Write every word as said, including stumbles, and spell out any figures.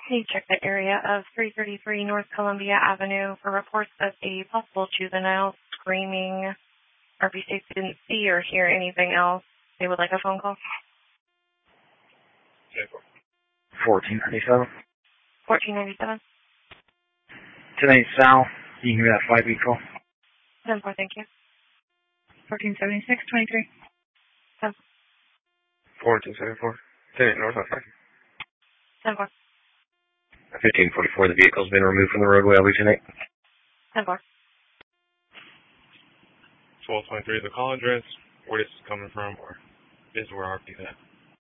Can you check the area of three thirty-three North Columbia Avenue for reports of a possible juvenile screaming, or if you say didn't see or hear anything else, they would like a phone call? fourteen ninety-seven. fourteen ninety-seven. Tonight, Sal, you can give me that five beat call. ten four, thank you. fourteen seventy-six twenty-three. ten fourteen seventy-four. ten North on five. ten four. fifteen forty-four, the vehicle's been removed from the roadway. I'll be tonight. ten four. twelve twenty-three, the call address, where this is coming from, or is where our people at.